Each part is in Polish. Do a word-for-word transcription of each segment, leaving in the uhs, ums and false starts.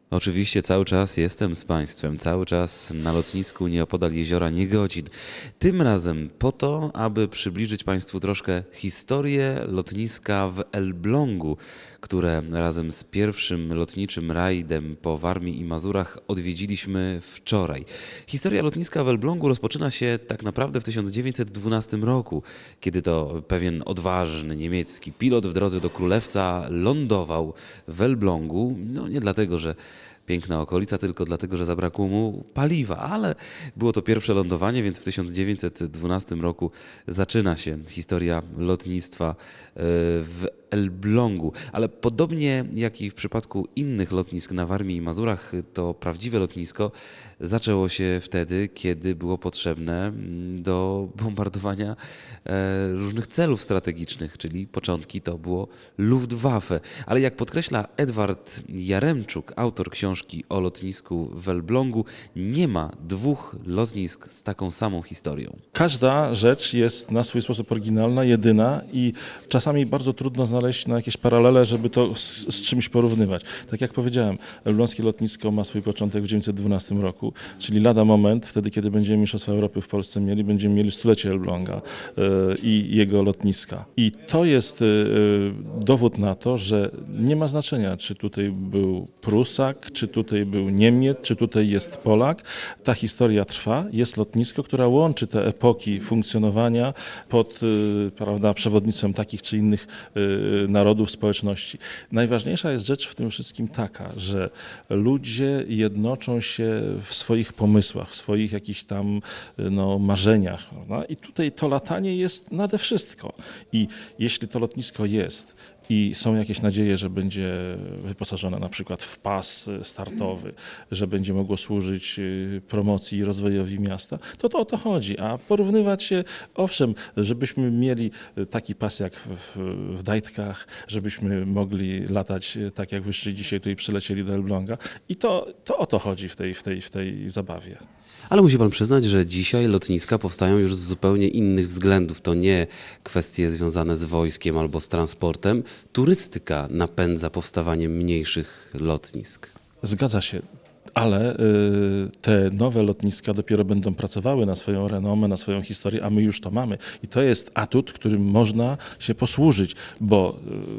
Oczywiście cały czas jestem z Państwem, cały czas na lotnisku nieopodal jeziora Niegodzin. Tym razem po to, aby przybliżyć Państwu troszkę historię lotniska w Elblągu, które razem z pierwszym lotniczym rajdem po Warmii i Mazurach odwiedziliśmy wczoraj. Historia lotniska w Elblągu rozpoczyna się tak naprawdę w tysiąc dziewięćset dwunastym roku, kiedy to pewien odważny niemiecki pilot w drodze do Królewca lądował w Elblągu. No nie dlatego, że piękna okolica, tylko dlatego, że zabrakło mu paliwa, ale było to pierwsze lądowanie, więc w tysiąc dziewięćset dwunastym roku zaczyna się historia lotnictwa w Elblągu. Ale podobnie jak i w przypadku innych lotnisk na Warmii i Mazurach, to prawdziwe lotnisko zaczęło się wtedy, kiedy było potrzebne do bombardowania różnych celów strategicznych, czyli początki to było Luftwaffe. Ale jak podkreśla Edward Jaremczuk, autor książki o lotnisku w Elblągu, nie ma dwóch lotnisk z taką samą historią. Każda rzecz jest na swój sposób oryginalna, jedyna i czasami bardzo trudno znaleźć na jakieś paralele, żeby to z, z czymś porównywać. Tak jak powiedziałem, elbląskie lotnisko ma swój początek w tysiąc dziewięćset dwunastym roku, czyli lada moment, wtedy kiedy będziemy Mistrzostwa Europy w Polsce mieli, będziemy mieli stulecie Elbląga yy, i jego lotniska. I to jest yy, dowód na to, że nie ma znaczenia, czy tutaj był Prusak, czy tutaj był Niemiec, czy tutaj jest Polak. Ta historia trwa, jest lotnisko, które łączy te epoki funkcjonowania pod yy, prawda, przewodnictwem takich czy innych yy, narodów, społeczności. Najważniejsza jest rzecz w tym wszystkim taka, że ludzie jednoczą się w swoich pomysłach, w swoich jakichś tam no, marzeniach. Prawda? I tutaj to latanie jest nade wszystko. I jeśli to lotnisko jest i są jakieś nadzieje, że będzie wyposażone na przykład w pas startowy, że będzie mogło służyć promocji i rozwojowi miasta, to to o to chodzi. A porównywać się, owszem, żebyśmy mieli taki pas jak w, w Dajtkach, żebyśmy mogli latać tak jak wyższy dzisiaj tutaj przylecieli do Elbląga i to, to o to chodzi w tej, w tej, w tej zabawie. Ale musi pan przyznać, że dzisiaj lotniska powstają już z zupełnie innych względów. To nie kwestie związane z wojskiem albo z transportem. Turystyka napędza powstawanie mniejszych lotnisk. Zgadza się. Ale y, te nowe lotniska dopiero będą pracowały na swoją renomę, na swoją historię, a my już to mamy. I to jest atut, którym można się posłużyć, bo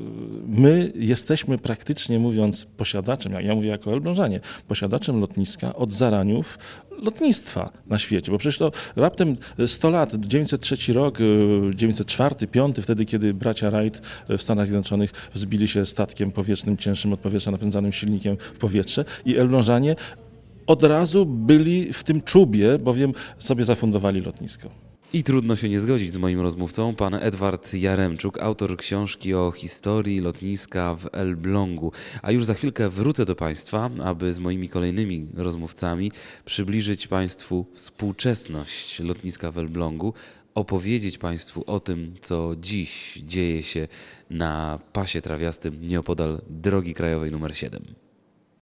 y, my jesteśmy praktycznie mówiąc posiadaczem, ja mówię jako Elblążanie, posiadaczem lotniska od zaraniów lotnictwa na świecie, bo przecież to raptem sto lat, dziewięćset trzeci rok, dziewięćset czwarty, piąty, wtedy kiedy bracia Wright w Stanach Zjednoczonych wzbili się statkiem powietrznym cięższym od powietrza napędzanym silnikiem w powietrze i Elblążanie od razu byli w tym czubie, bowiem sobie zafundowali lotnisko. I trudno się nie zgodzić z moim rozmówcą, pan Edward Jaremczuk, autor książki o historii lotniska w Elblągu. A już za chwilkę wrócę do Państwa, aby z moimi kolejnymi rozmówcami przybliżyć Państwu współczesność lotniska w Elblągu, opowiedzieć Państwu o tym, co dziś dzieje się na pasie trawiastym nieopodal drogi krajowej numer siedem.